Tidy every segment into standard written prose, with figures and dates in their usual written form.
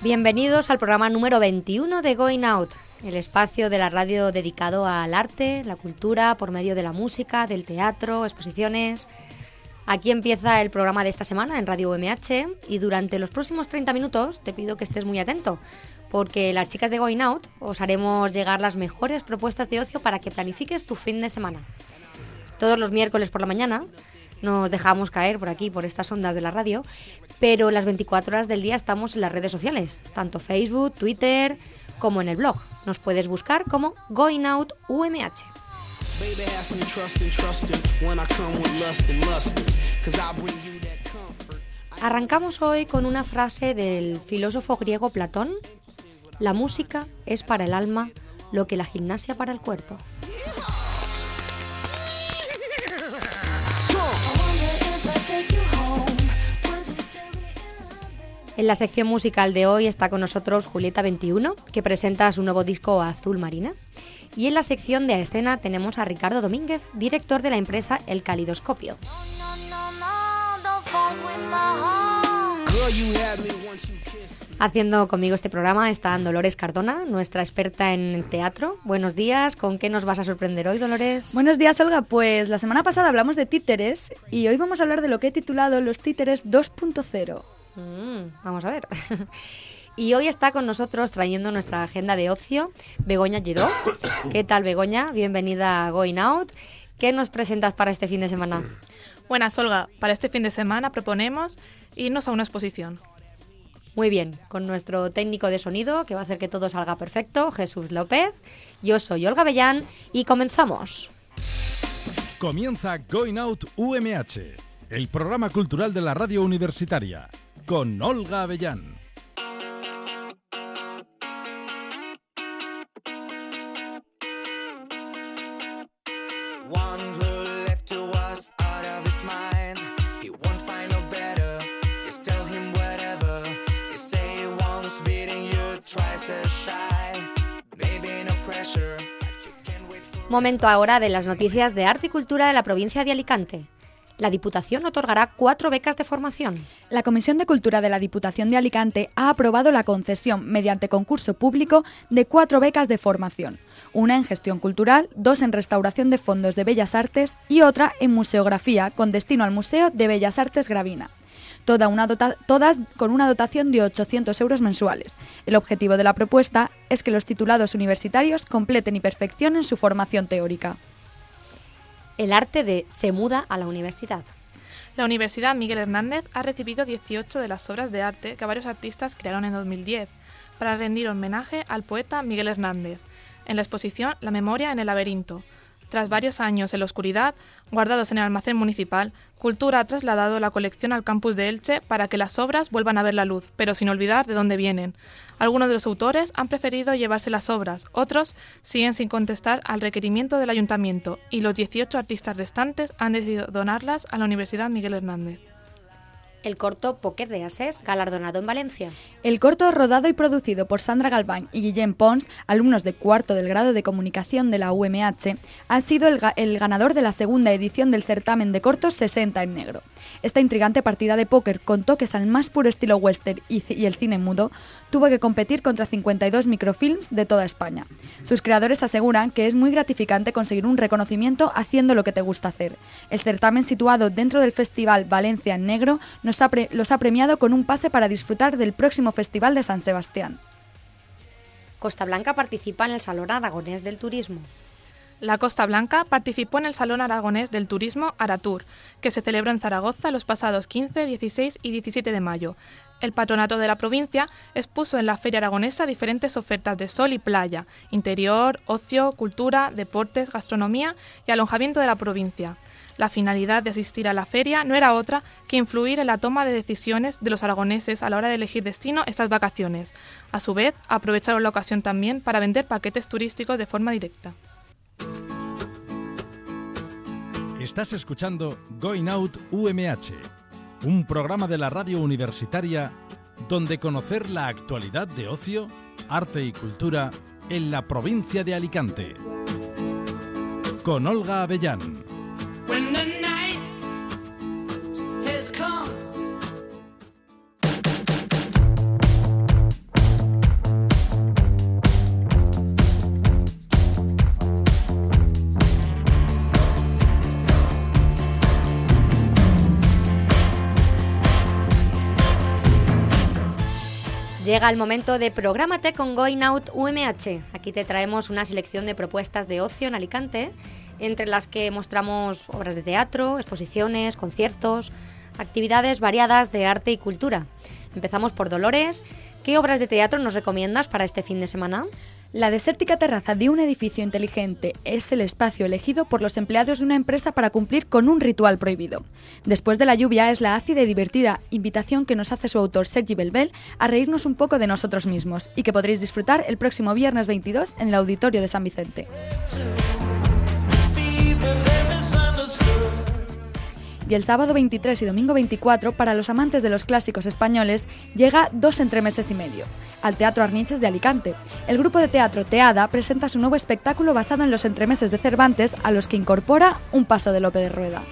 Bienvenidos al programa número 21 de Going Out, el espacio de la radio dedicado al arte, la cultura, por medio de la música, del teatro, exposiciones. Aquí empieza el programa de esta semana en Radio UMH y durante los próximos 30 minutos te pido que estés muy atento, porque las chicas de Going Out os haremos llegar las mejores propuestas de ocio para que planifiques tu fin de semana. Todos los miércoles por la mañana nos dejamos caer por aquí, por estas ondas de la radio, pero las 24 horas del día estamos en las redes sociales, tanto Facebook, Twitter, como en el blog. Nos puedes buscar como Going Out UMH. Arrancamos hoy con una frase del filósofo griego Platón: la música es para el alma lo que la gimnasia para el cuerpo. En la sección musical de hoy está con nosotros Julieta 21, que presenta su nuevo disco Azul Marina. Y en la sección de A Escena tenemos a Ricardo Domínguez, director de la empresa El Calidoscopio. Haciendo conmigo este programa está Dolores Cardona, nuestra experta en teatro. Buenos días, ¿con qué nos vas a sorprender hoy, Dolores? Buenos días, Olga. Pues la semana pasada hablamos de títeres y hoy vamos a hablar de lo que he titulado Los títeres 2.0. Vamos a ver. Y hoy está con nosotros trayendo nuestra agenda de ocio Begoña Lledó. ¿Qué tal, Begoña? Bienvenida a Going Out. ¿Qué nos presentas para este fin de semana? Buenas, Olga. Para este fin de semana proponemos irnos a una exposición. Muy bien, con nuestro técnico de sonido que va a hacer que todo salga perfecto, Jesús López. Yo soy Olga Avellán y comenzamos. Comienza Going Out UMH, el programa cultural de la radio universitaria, con Olga Avellán. Momento ahora de las noticias de arte y cultura de la provincia de Alicante. La Diputación otorgará 4 becas de formación. La Comisión de Cultura de la Diputación de Alicante ha aprobado la concesión, mediante concurso público, de 4 becas de formación. Una en gestión cultural, 2 en restauración de fondos de Bellas Artes y otra en museografía, con destino al Museo de Bellas Artes Gravina. Todas con una dotación de 800 euros mensuales. El objetivo de la propuesta es que los titulados universitarios completen y perfeccionen su formación teórica. El arte se muda a la universidad. La Universidad Miguel Hernández ha recibido 18 de las obras de arte que varios artistas crearon en 2010 para rendir homenaje al poeta Miguel Hernández en la exposición La memoria en el laberinto. Tras varios años en la oscuridad, guardados en el almacén municipal, Cultura ha trasladado la colección al campus de Elche para que las obras vuelvan a ver la luz, pero sin olvidar de dónde vienen. Algunos de los autores han preferido llevarse las obras, otros siguen sin contestar al requerimiento del ayuntamiento y los 18 artistas restantes han decidido donarlas a la Universidad Miguel Hernández. El corto Póquer de Asés, galardonado en Valencia. El corto, rodado y producido por Sandra Galván y Guillem Pons, alumnos de cuarto del grado de comunicación de la UMH, ha sido el ganador de la segunda edición del certamen de cortos 60 en negro. Esta intrigante partida de póker, con toques al más puro estilo western y el cine mudo, tuvo que competir contra 52 microfilms de toda España. Sus creadores aseguran que es muy gratificante conseguir un reconocimiento haciendo lo que te gusta hacer. El certamen, situado dentro del Festival Valencia en Negro, los ha premiado con un pase para disfrutar del próximo Festival de San Sebastián. Costa Blanca participa en el Salón Aragonés del Turismo. La Costa Blanca participó en el Salón Aragonés del Turismo Aratur, que se celebró en Zaragoza los pasados 15, 16 y 17 de mayo. El patronato de la provincia expuso en la Feria Aragonesa diferentes ofertas de sol y playa, interior, ocio, cultura, deportes, gastronomía y alojamiento de la provincia. La finalidad de asistir a la feria no era otra que influir en la toma de decisiones de los aragoneses a la hora de elegir destino estas vacaciones. A su vez, aprovecharon la ocasión también para vender paquetes turísticos de forma directa. Estás escuchando Going Out UMH, un programa de la radio universitaria donde conocer la actualidad de ocio, arte y cultura en la provincia de Alicante. Con Olga Avellán. Llega el momento de Prográmate con Going Out UMH. Aquí te traemos una selección de propuestas de ocio en Alicante, entre las que mostramos obras de teatro, exposiciones, conciertos, actividades variadas de arte y cultura. Empezamos por Dolores. ¿Qué obras de teatro nos recomiendas para este fin de semana? La desértica terraza de un edificio inteligente es el espacio elegido por los empleados de una empresa para cumplir con un ritual prohibido. Después de la lluvia es la ácida y divertida invitación que nos hace su autor Sergi Belbel a reírnos un poco de nosotros mismos y que podréis disfrutar el próximo viernes 22 en el Auditorio de San Vicente. Y el sábado 23 y domingo 24, para los amantes de los clásicos españoles, llega 2 entremeses y medio, al Teatro Arniches de Alicante. El grupo de teatro Teada presenta su nuevo espectáculo basado en los entremeses de Cervantes, a los que incorpora un paso de Lope de Rueda.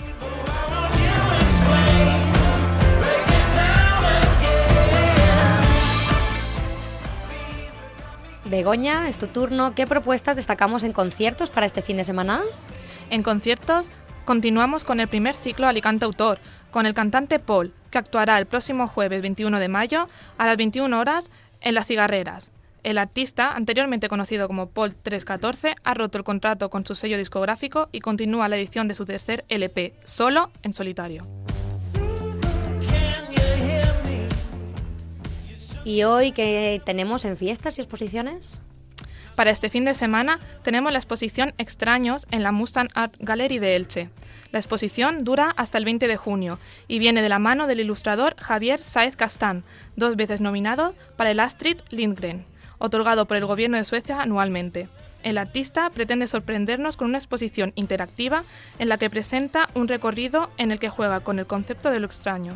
Begoña, es tu turno. ¿Qué propuestas destacamos en conciertos para este fin de semana? En conciertos continuamos con el primer ciclo Alicante Autor, con el cantante Paul, que actuará el próximo jueves 21 de mayo a las 21 horas en Las Cigarreras. El artista, anteriormente conocido como Paul 314, ha roto el contrato con su sello discográfico y continúa la edición de su tercer LP, solo en solitario. ¿Y hoy qué tenemos en fiestas y exposiciones? Para este fin de semana tenemos la exposición Extraños en la Mustang Art Gallery de Elche. La exposición dura hasta el 20 de junio y viene de la mano del ilustrador Javier Sáez Castán, 2 veces nominado para el Astrid Lindgren, otorgado por el Gobierno de Suecia anualmente. El artista pretende sorprendernos con una exposición interactiva en la que presenta un recorrido en el que juega con el concepto de lo extraño.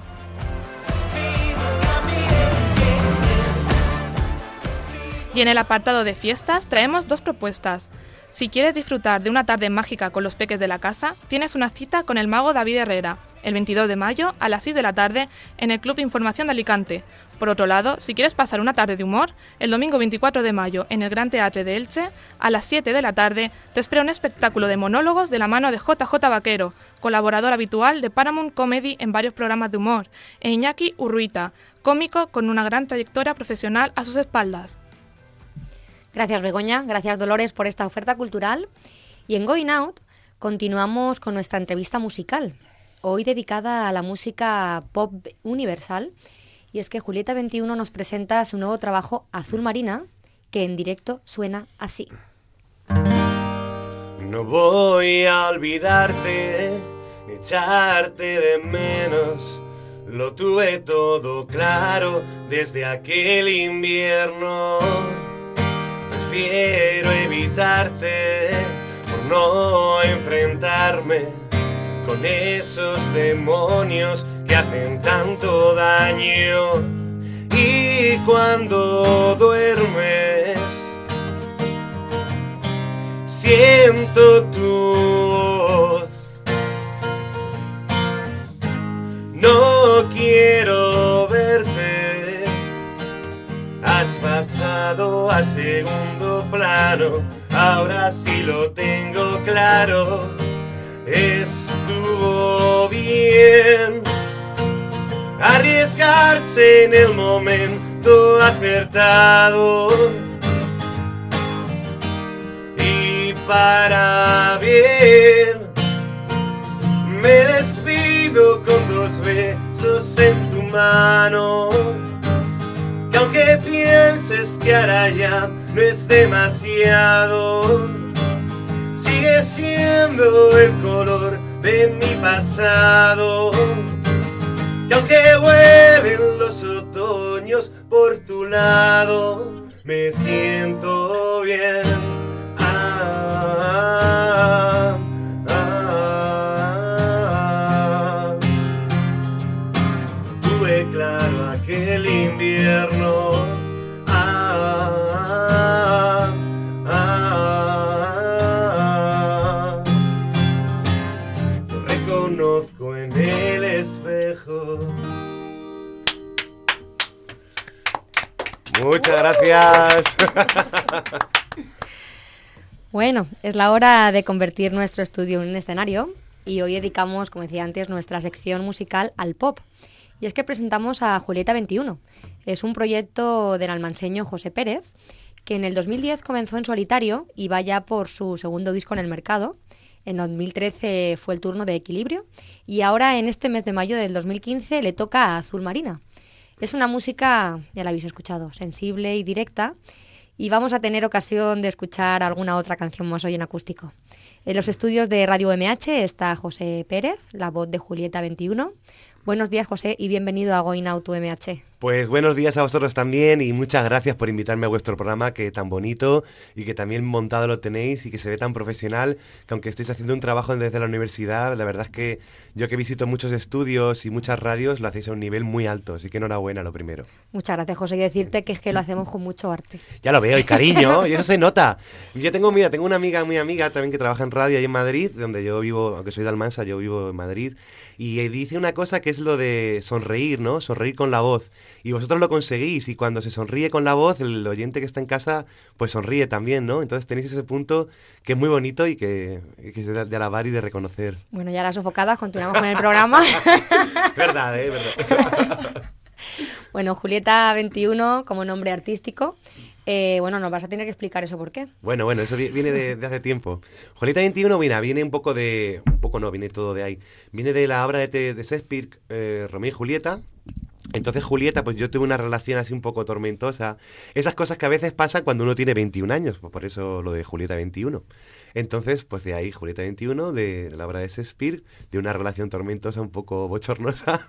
Y en el apartado de fiestas traemos 2 propuestas. Si quieres disfrutar de una tarde mágica con los peques de la casa, tienes una cita con el mago David Herrera, el 22 de mayo a las 6 de la tarde en el Club Información de Alicante. Por otro lado, si quieres pasar una tarde de humor, el domingo 24 de mayo en el Gran Teatre de Elche, a las 7 de la tarde, te espera un espectáculo de monólogos de la mano de JJ Vaquero, colaborador habitual de Paramount Comedy en varios programas de humor, e Iñaki Urruita, cómico con una gran trayectoria profesional a sus espaldas. Gracias Begoña, gracias Dolores por esta oferta cultural. Y en Going Out continuamos con nuestra entrevista musical, hoy dedicada a la música pop universal. Y es que Julieta 21 nos presenta su nuevo trabajo Azul Marina, que en directo suena así. No voy a olvidarte, ni echarte de menos. Lo tuve todo claro desde aquel invierno. Prefiero evitarte por no enfrentarme con esos demonios que hacen tanto daño. Y cuando duermes siento tu voz. No quiero verte, has pasado a segundo plano, ahora sí lo tengo claro. Estuvo bien arriesgarse en el momento acertado, y para bien me despido con 2 besos en tu mano. Que aunque pienses que ahora ya no es demasiado, sigue siendo el color de mi pasado. Que aunque vuelen los otoños por tu lado, me siento bien. Tuve claro aquel invierno. Lo reconozco en el espejo. Muchas gracias. Bueno, es la hora de convertir nuestro estudio en un escenario y hoy dedicamos, como decía antes, nuestra sección musical al pop. Y es que presentamos a Julieta 21. Es un proyecto del almanseño José Pérez, que en el 2010 comenzó en solitario y va ya por su segundo disco en el mercado. En 2013 fue el turno de Equilibrio y ahora en este mes de mayo del 2015 le toca a Azul Marina. Es una música, ya la habéis escuchado, sensible y directa, y vamos a tener ocasión de escuchar alguna otra canción más hoy en acústico. En los estudios de Radio UMH está José Pérez, la voz de Julieta 21. Buenos días, José, y bienvenido a Going Out UMH. Pues buenos días a vosotros también y muchas gracias por invitarme a vuestro programa, que tan bonito y que también montado lo tenéis y que se ve tan profesional, que aunque estéis haciendo un trabajo desde la universidad, la verdad es que yo que visito muchos estudios y muchas radios lo hacéis a un nivel muy alto, así que enhorabuena lo primero. Muchas gracias, José, y decirte que es que lo hacemos con mucho arte. Ya lo veo, y cariño, y eso se nota. Yo tengo una amiga muy amiga también que trabaja en radio ahí en Madrid, donde yo vivo, aunque soy de Almansa, yo vivo en Madrid, y dice una cosa que es lo de sonreír, ¿no? Sonreír con la voz. Y vosotros lo conseguís, y cuando se sonríe con la voz, el oyente que está en casa, pues sonríe también, ¿no? Entonces tenéis ese punto que es muy bonito y que es de alabar y de reconocer. Bueno, ya las sofocadas, continuamos con el programa. Verdad, verdad. Bueno, Julieta 21 como nombre artístico. Bueno, nos vas a tener que explicar eso por qué. Bueno, eso viene de hace tiempo. Julieta 21, mira, viene viene todo de ahí. Viene de la obra de Shakespeare, Romeo y Julieta. Entonces Julieta, pues yo tuve una relación así un poco tormentosa. Esas cosas que a veces pasan cuando uno tiene 21 años, pues por eso lo de Julieta 21. Entonces, pues de ahí Julieta 21, de la obra de Shakespeare, de una relación tormentosa un poco bochornosa,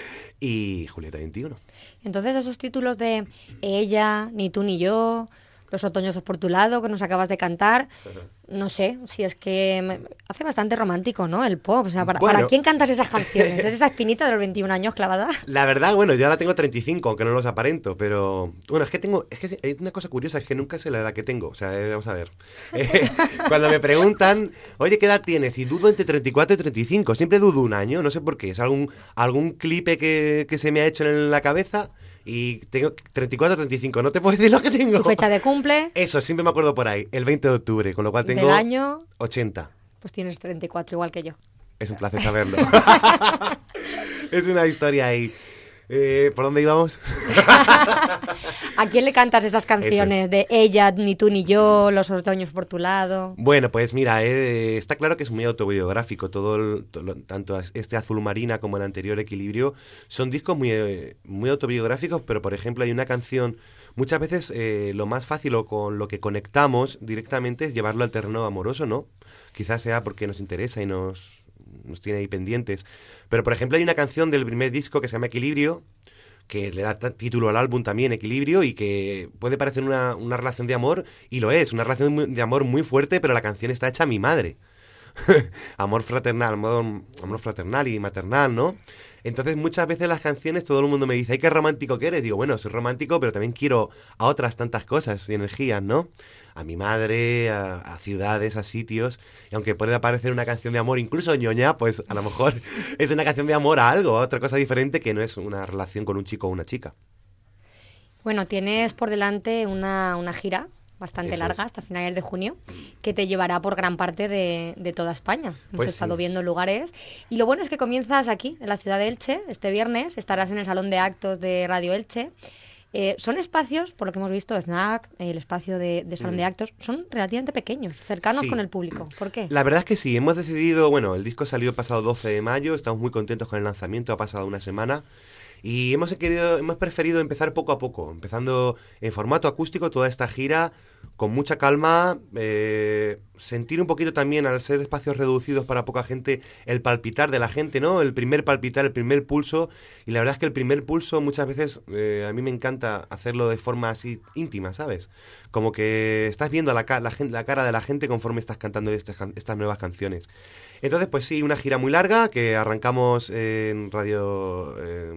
y Julieta 21. Entonces esos títulos de Ella, Ni tú ni yo, Los otoños por tu lado, que nos acabas de cantar, no sé, si es que hace bastante romántico, ¿no? El pop, o sea, ¿para quién cantas esas canciones? ¿Es esa espinita de los 21 años clavada? La verdad, bueno, yo ahora tengo 35, aunque no los aparento, pero bueno, es que hay una cosa curiosa, es que nunca sé la edad que tengo, o sea, vamos a ver. Cuando me preguntan, oye, ¿qué edad tienes? Y dudo entre 34 y 35, siempre dudo un año, no sé por qué, es algún clipe que se me ha hecho en la cabeza. Y tengo 34 o 35, no te puedo decir lo que tengo. ¿Tu fecha de cumple? Eso, siempre me acuerdo por ahí, el 20 de octubre, con lo cual tengo... ¿Del año? 80. Pues tienes 34, igual que yo. Es un placer saberlo. Es una historia ahí. ¿Por dónde íbamos? ¿A quién le cantas esas canciones de Ella, Ni tú ni yo, Los otoños por tu lado? Bueno, pues mira, está claro que es muy autobiográfico. Tanto este Azul Marina como el anterior Equilibrio son discos muy autobiográficos, pero por ejemplo hay una canción, muchas veces lo más fácil o con lo que conectamos directamente es llevarlo al terreno amoroso, ¿no? Quizás sea porque nos interesa y nos tiene ahí pendientes. Pero, por ejemplo, hay una canción del primer disco que se llama Equilibrio, que le da título al álbum también, Equilibrio, y que puede parecer una relación de amor, y lo es, una relación de amor muy fuerte, pero la canción está hecha a mi madre. Amor fraternal y maternal, ¿no? Entonces muchas veces las canciones todo el mundo me dice, ¡ay, qué romántico que eres! Digo, bueno, soy romántico, pero también quiero a otras tantas cosas y energías, ¿no? A mi madre, a ciudades, a sitios, y aunque pueda parecer una canción de amor, incluso ñoña, pues a lo mejor es una canción de amor a algo, a otra cosa diferente que no es una relación con un chico o una chica. Bueno, tienes por delante una gira bastante larga, hasta finales de junio, que te llevará por gran parte de toda España. Hemos estado viendo lugares. Y lo bueno es que comienzas aquí, en la ciudad de Elche, este viernes. Estarás en el Salón de Actos de Radio Elche. Son espacios, por lo que hemos visto, Snack, el espacio de Salón de Actos, son relativamente pequeños, cercanos con el público. ¿Por qué? La verdad es que sí, hemos decidido, bueno, el disco salió el pasado 12 de mayo, estamos muy contentos con el lanzamiento, ha pasado una semana. Y hemos preferido empezar poco a poco, empezando en formato acústico toda esta gira, con mucha calma, sentir un poquito también, al ser espacios reducidos para poca gente, el palpitar de la gente, ¿no? El primer palpitar, el primer pulso, y la verdad es que el primer pulso muchas veces a mí me encanta hacerlo de forma así íntima, ¿sabes? Como que estás viendo la cara de la gente conforme estás cantando estas nuevas canciones. Entonces, pues sí, una gira muy larga que arrancamos en Radio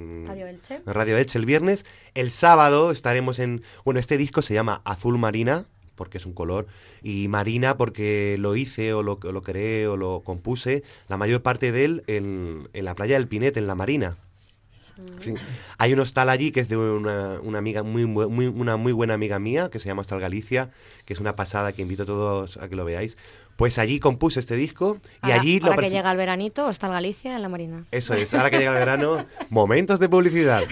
Elche el viernes. El sábado estaremos este disco se llama Azul Marina, porque es un color, y Marina porque lo hice o lo creé o lo compuse, la mayor parte de él en la playa del Pinet, en la Marina. Sí. Hay un hostal allí que es de una amiga una muy buena amiga mía, que se llama Hostal Galicia, que es una pasada, que invito a todos a que lo veáis. Pues allí compuse este disco y allí ahora que llega el veranito, Hostal Galicia en la Marina. Eso es, ahora que llega el verano, momentos de publicidad.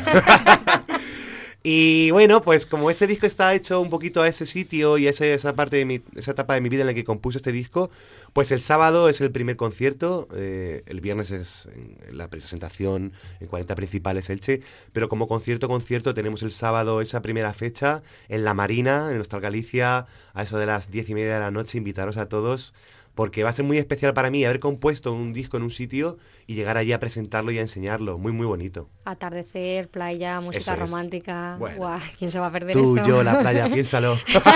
Y bueno, pues como ese disco está hecho un poquito a ese sitio y esa parte de esa etapa de mi vida en la que compuse este disco, pues el sábado es el primer concierto, el viernes es la presentación en 40 Principales Elche, pero como concierto tenemos el sábado esa primera fecha en la Marina, en Hostal Galicia, a eso de las 10:30 de la noche, invitaros a todos, porque va a ser muy especial para mí haber compuesto un disco en un sitio y llegar allí a presentarlo y a enseñarlo. Muy, muy bonito. Atardecer, playa, música romántica. Bueno, ¡guau! ¿Quién se va a perder tú, eso? Tú, yo, la playa, piénsalo.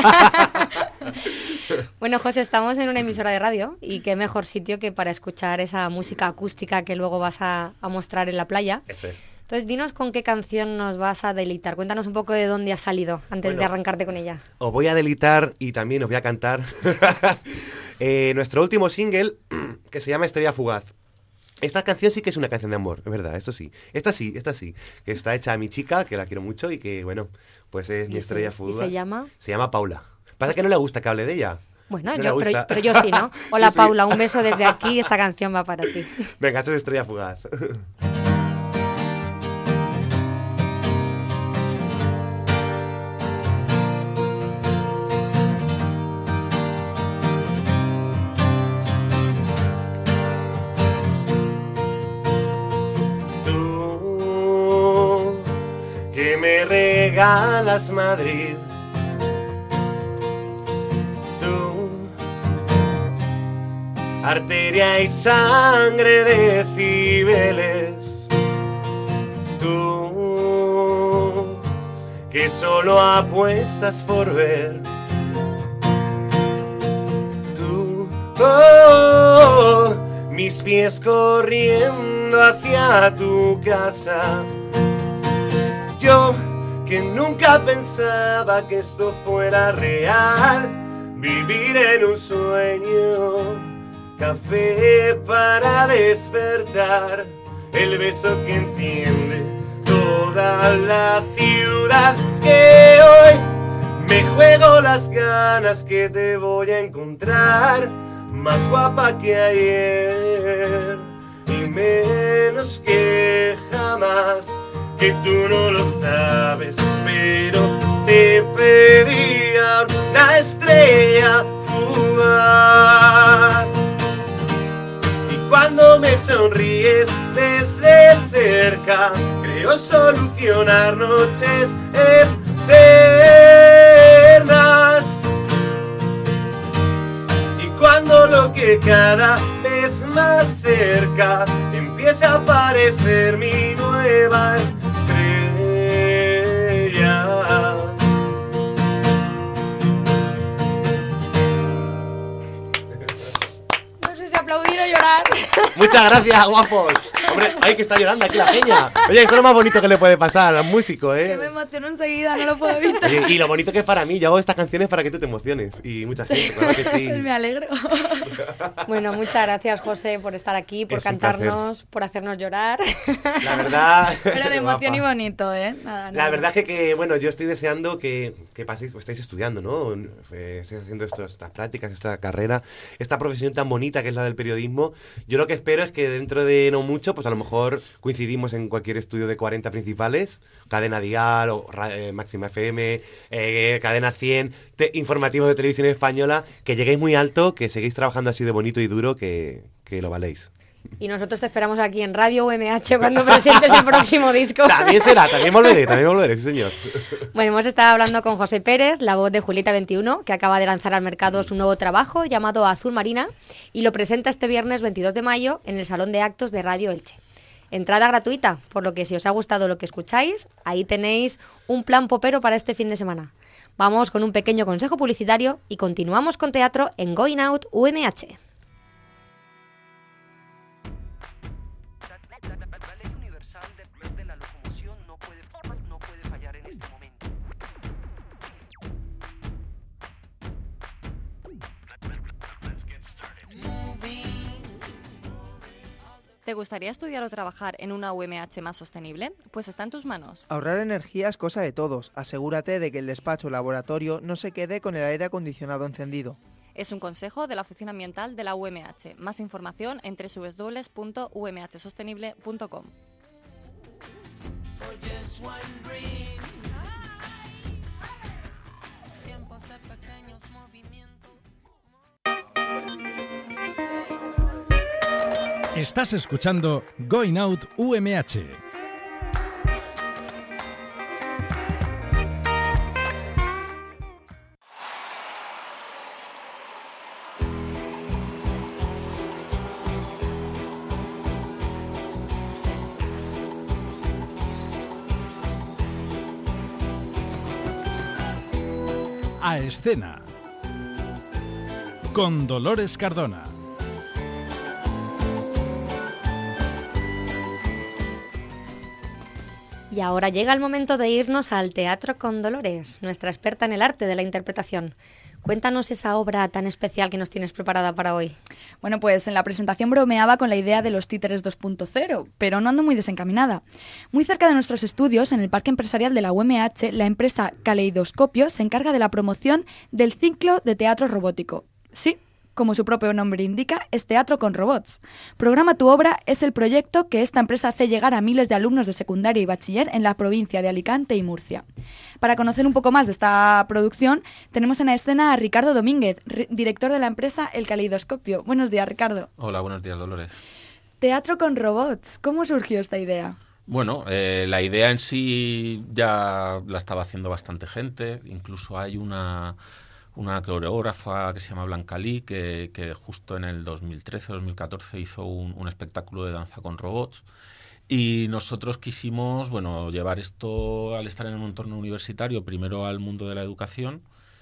Bueno, José, estamos en una emisora de radio y qué mejor sitio que para escuchar esa música acústica que luego vas a mostrar en la playa. Eso es. Entonces, dinos con qué canción nos vas a deleitar. Cuéntanos un poco de dónde has salido antes de arrancarte con ella. Os voy a deleitar y también os voy a cantar nuestro último single, que se llama Estrella Fugaz. Esta canción sí que es una canción de amor, es verdad, esto sí. Esta sí, que está hecha a mi chica, que la quiero mucho y que, bueno, pues es mi estrella fugaz. ¿Y se llama? Se llama Paula. Pasa que no le gusta que hable de ella. Bueno, no pero yo sí, ¿no? Hola, sí. Paula, un beso desde aquí, esta canción va para ti. Venga, esto es Estrella Fugaz. Me regalas Madrid, tú, arteria y sangre de Cibeles, tú, que solo apuestas por ver, tú, oh, mis pies corriendo hacia tu casa. Yo que nunca pensaba que esto fuera real, vivir en un sueño, café para despertar, el beso que enciende toda la ciudad, que hoy me juego las ganas que te voy a encontrar, más guapa que ayer y menos que jamás. Que tú no lo sabes, pero te pedía una estrella fugaz. Y cuando me sonríes desde cerca, creo solucionar noches eternas. Y cuando lo que cada vez más cerca empieza a aparecer mi nueva estrella. No sé si aplaudir o llorar. Muchas gracias, guapos. Hombre, hay que estar llorando aquí la peña. Oye, esto es lo más bonito que le puede pasar al músico, ¿eh? Que me emociono enseguida, no lo puedo evitar. Oye, y lo bonito que es para mí, yo hago estas canciones para que tú te emociones. Y mucha gente, claro que sí. Me alegro. Bueno, muchas gracias, José, por estar aquí, por cantarnos, por hacernos llorar. La verdad... Pero de emoción y bonito, ¿eh? Nada. La verdad es que, bueno, yo estoy deseando que paséis, pues estáis estudiando, ¿no? Estáis haciendo estas prácticas, esta carrera, esta profesión tan bonita que es la del periodismo. Yo lo que espero es que dentro de no mucho, pues a lo mejor coincidimos en cualquier estudio de 40 Principales, Cadena Dial, o Máxima FM, Cadena 100, informativos de televisión española, que lleguéis muy alto, que seguís trabajando así de bonito y duro, que lo valéis. Y nosotros te esperamos aquí en Radio UMH cuando presentes el próximo disco. También volveré, sí señor. Bueno, hemos estado hablando con José Pérez, la voz de Julieta 21, que acaba de lanzar al mercado su nuevo trabajo llamado Azul Marina y lo presenta este viernes 22 de mayo en el Salón de Actos de Radio Elche. Entrada gratuita, por lo que si os ha gustado lo que escucháis, ahí tenéis un plan popero para este fin de semana. Vamos con un pequeño consejo publicitario y continuamos con teatro en Going Out UMH. ¿Te gustaría estudiar o trabajar en una UMH más sostenible? Pues está en tus manos. Ahorrar energía es cosa de todos. Asegúrate de que el despacho o laboratorio no se quede con el aire acondicionado encendido. Es un consejo de la Oficina Ambiental de la UMH. Más información en www.umhsostenible.com. Estás escuchando Going Out UMH. A escena con Dolores Cardona. Y ahora llega el momento de irnos al teatro con Dolores, nuestra experta en el arte de la interpretación. Cuéntanos esa obra tan especial que nos tienes preparada para hoy. Bueno, pues en la presentación bromeaba con la idea de los títeres 2.0, pero no ando muy desencaminada. Muy cerca de nuestros estudios, en el Parque Empresarial de la UMH, la empresa Caleidoscopio se encarga de la promoción del ciclo de teatro robótico. Sí, como su propio nombre indica, es teatro con robots. Programa tu obra es el proyecto que esta empresa hace llegar a miles de alumnos de secundaria y bachiller en la provincia de Alicante y Murcia. Para conocer un poco más de esta producción, tenemos en la escena a Ricardo Domínguez, director de la empresa El Caleidoscopio. Buenos días, Ricardo. Hola, buenos días, Dolores. Teatro con robots. ¿Cómo surgió esta idea? Bueno, la idea en sí ya la estaba haciendo bastante gente. Incluso hay una coreógrafa que se llama Blanca Lee, que justo en el 2013-2014 hizo un espectáculo de danza con robots. Y nosotros quisimos, llevar esto, al estar en un entorno universitario, primero al mundo de la educación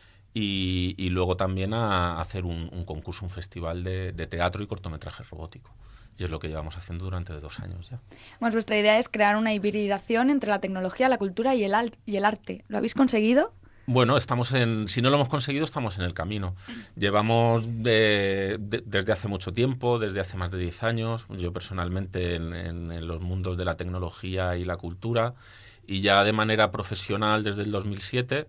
y luego también a hacer un concurso, un festival de teatro y cortometraje robótico. Y es lo que llevamos haciendo durante 2 años ya. Bueno, vuestra idea es crear una hibridación entre la tecnología, la cultura y el arte. ¿Lo habéis conseguido? Bueno, si no lo hemos conseguido, estamos en el camino. Llevamos desde hace mucho tiempo, desde hace más de 10 años, yo personalmente en los mundos de la tecnología y la cultura, y ya de manera profesional desde el 2007,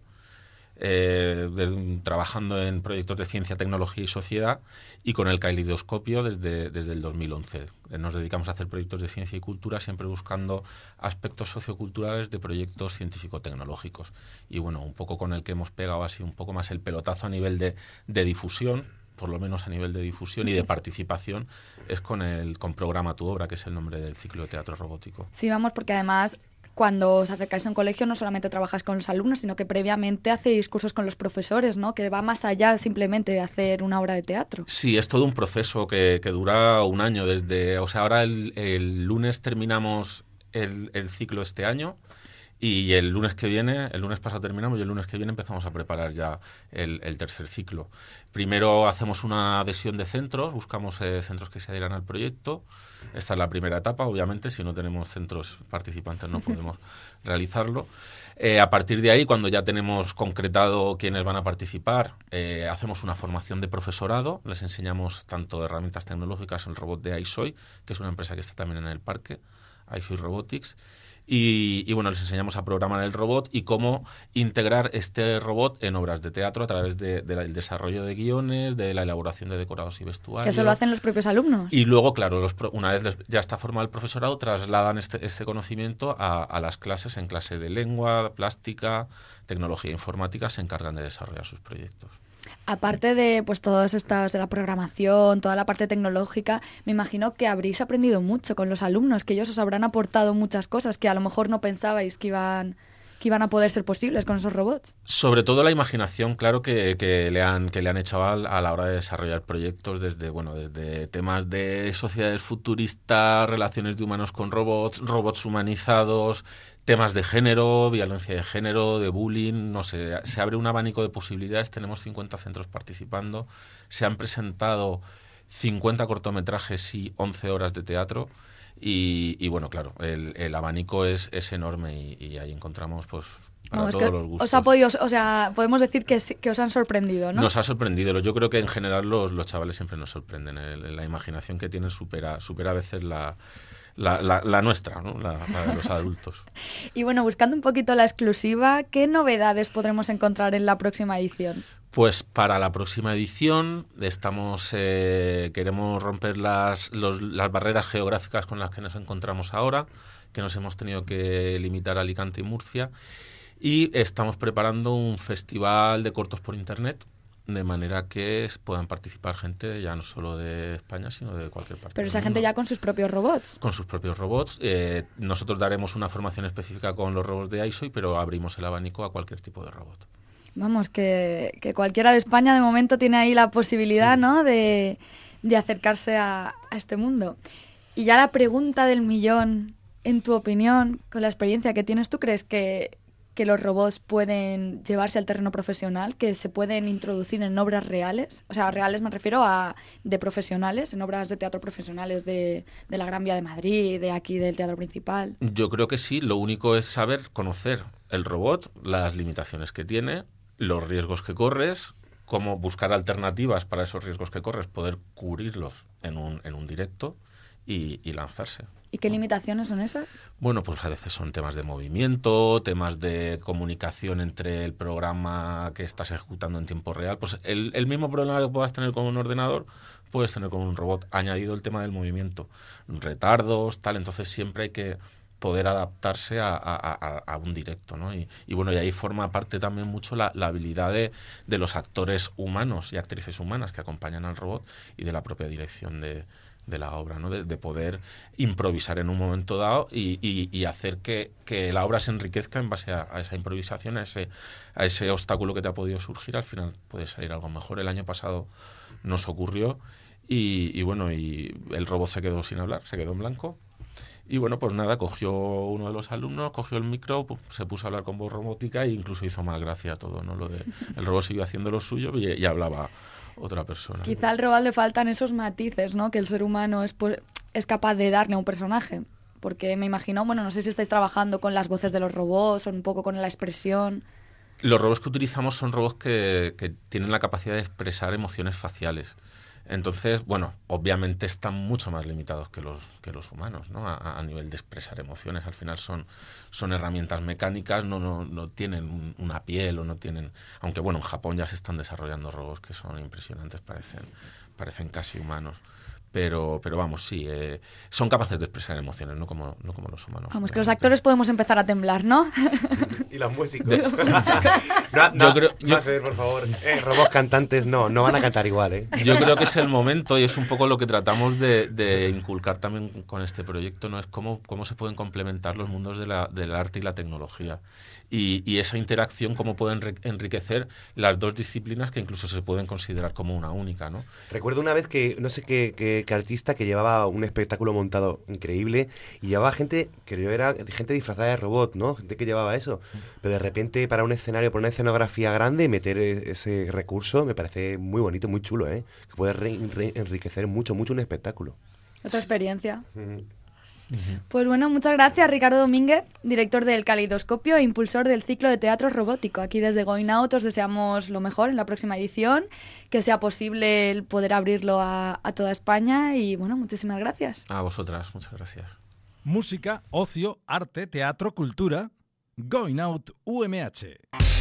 trabajando en proyectos de ciencia, tecnología y sociedad, y con el Caleidoscopio desde el 2011. Nos dedicamos a hacer proyectos de ciencia y cultura, siempre buscando aspectos socioculturales de proyectos científico-tecnológicos. Y un poco con el que hemos pegado así un poco más el pelotazo a nivel de difusión, por lo menos a nivel de difusión y de participación, es con Programa tu obra, que es el nombre del ciclo de teatro robótico. Sí, vamos, porque además, cuando os acercáis a un colegio no solamente trabajáis con los alumnos, sino que previamente hacéis cursos con los profesores, ¿no? Que va más allá simplemente de hacer una obra de teatro. Sí, es todo un proceso que dura 1 año. Ahora el lunes terminamos el ciclo este año y el lunes pasado terminamos y el lunes que viene empezamos a preparar ya el tercer ciclo. Primero hacemos una adhesión de centros, buscamos centros que se adhieran al proyecto. Esta es la primera etapa, obviamente, si no tenemos centros participantes no podemos realizarlo. A partir de ahí, cuando ya tenemos concretado quiénes van a participar, hacemos una formación de profesorado, les enseñamos tanto herramientas tecnológicas, el robot de iSoy, que es una empresa que está también en el parque, iSoy Robotics, y les enseñamos a programar el robot y cómo integrar este robot en obras de teatro a través del desarrollo de guiones, de la elaboración de decorados y vestuarios. ¿Que eso lo hacen los propios alumnos? Y luego, claro, una vez ya está formado el profesorado, trasladan este conocimiento a las clases, en clase de lengua, plástica, tecnología e informática, se encargan de desarrollar sus proyectos. Aparte de todas estas de la programación, toda la parte tecnológica, me imagino que habréis aprendido mucho con los alumnos, que ellos os habrán aportado muchas cosas que a lo mejor no pensabais que iban a poder ser posibles con esos robots. Sobre todo la imaginación, claro, que le han echado a la hora de desarrollar proyectos desde temas de sociedades futuristas, relaciones de humanos con robots humanizados, temas de género, violencia de género, de bullying, no sé, se abre un abanico de posibilidades. Tenemos 50 centros participando, se han presentado 50 cortometrajes y 11 horas de teatro. Y claro, el abanico es enorme y ahí encontramos para todos los gustos. Os ha podido, o sea, podemos decir que os han sorprendido, ¿no? Nos ha sorprendido. Yo creo que en general los chavales siempre nos sorprenden. La imaginación que tienen supera a veces la nuestra, ¿no? La de los adultos. Y bueno, buscando un poquito la exclusiva, ¿qué novedades podremos encontrar en la próxima edición? Pues para la próxima edición queremos romper las barreras geográficas con las que nos encontramos ahora, que nos hemos tenido que limitar a Alicante y Murcia, y estamos preparando un festival de cortos por internet, de manera que puedan participar gente ya no solo de España, sino de cualquier parte. Pero del esa mundo. gente ya con sus propios robots. Con sus propios robots. Nosotros daremos una formación específica con los robots de ISOI, pero abrimos el abanico a cualquier tipo de robot. Vamos, que cualquiera de España de momento tiene ahí la posibilidad, ¿no?, de acercarse a este mundo. Y ya la pregunta del millón, en tu opinión, con la experiencia que tienes, ¿tú crees que los robots pueden llevarse al terreno profesional, que se pueden introducir en obras reales? O sea, reales me refiero a de profesionales, en obras de teatro profesionales de la Gran Vía de Madrid, de aquí del Teatro Principal. Yo creo que sí. Lo único es conocer el robot, las limitaciones que tiene, los riesgos que corres, cómo buscar alternativas para esos riesgos que corres, poder cubrirlos en un directo y lanzarse. ¿Y qué limitaciones son esas? Bueno, pues a veces son temas de movimiento, temas de comunicación entre el programa que estás ejecutando en tiempo real. Pues el mismo problema que puedas tener con un ordenador, puedes tener con un robot. Añadido el tema del movimiento, retardos, tal. Entonces siempre hay que poder adaptarse a un directo, ¿no? Y bueno, y ahí forma parte también mucho la habilidad de los actores humanos y actrices humanas que acompañan al robot y de la propia dirección de la obra, ¿no? De poder improvisar en un momento dado y hacer que la obra se enriquezca en base a esa improvisación, a ese obstáculo que te ha podido surgir. Al final puede salir algo mejor. El año pasado nos ocurrió y bueno, y el robot se quedó sin hablar, se quedó en blanco. Y bueno, pues nada, cogió uno de los alumnos, cogió el micro, se puso a hablar con voz robótica e incluso hizo más gracia todo, ¿no? El robot siguió haciendo lo suyo y hablaba otra persona. Quizá al robot le faltan esos matices, ¿no?, que el ser humano es capaz de darle a un personaje. Porque me imagino, bueno, no sé si estáis trabajando con las voces de los robots o un poco con la expresión. Los robots que utilizamos son robots que tienen la capacidad de expresar emociones faciales. Entonces, bueno, obviamente están mucho más limitados que los humanos, ¿no? A nivel de expresar emociones. Al final son herramientas mecánicas, no tienen una piel o no tienen... Aunque bueno, en Japón ya se están desarrollando robots que son impresionantes, parecen casi humanos. Pero vamos, sí, son capaces de expresar emociones, no como los humanos. Vamos, que los actores podemos empezar a temblar, ¿no? Y los músicos. No hacer, por favor. Robots cantantes no van a cantar igual, ¿eh? Yo creo que es el momento y es un poco lo que tratamos de inculcar también con este proyecto, ¿no? Es cómo se pueden complementar los mundos del arte y la tecnología. Y esa interacción, cómo pueden enriquecer las dos disciplinas que incluso se pueden considerar como una única, ¿no? Recuerdo una vez que, no sé qué artista que llevaba un espectáculo montado increíble y llevaba gente, que yo era gente disfrazada de robot, ¿no? Gente que llevaba eso. Pero de repente para un escenario, para una escenografía grande, meter ese recurso me parece muy bonito, muy chulo, ¿eh? Que puede enriquecer mucho un espectáculo. Otra experiencia. Pues bueno, muchas gracias Ricardo Domínguez, director del Caleidoscopio e impulsor del ciclo de teatro robótico. Aquí desde Going Out os deseamos lo mejor en la próxima edición, que sea posible el poder abrirlo a toda España y bueno, muchísimas gracias. A vosotras, muchas gracias. Música, ocio, arte, teatro, cultura. Going Out UMH.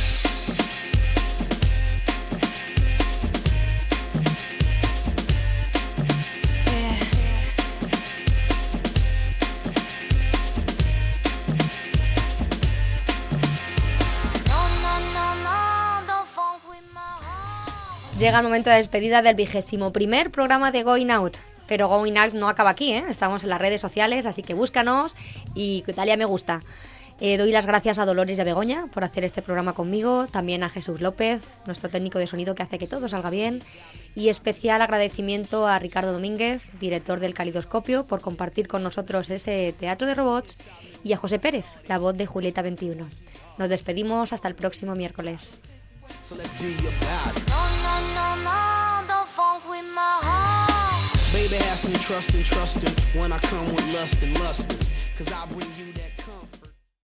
Llega el momento de despedida del 21º programa de Going Out. Pero Going Out no acaba aquí, ¿eh? Estamos en las redes sociales, así que búscanos y dale a me gusta. Doy las gracias a Dolores y a Begoña por hacer este programa conmigo, también a Jesús López, nuestro técnico de sonido que hace que todo salga bien, y especial agradecimiento a Ricardo Domínguez, director del Caleidoscopio, por compartir con nosotros ese teatro de robots, y a José Pérez, la voz de Julieta 21. Nos despedimos hasta el próximo miércoles. So let's be about it. No, don't funk with my heart. Baby, have some trust and when I come with lust and 'cause I bring you that comfort.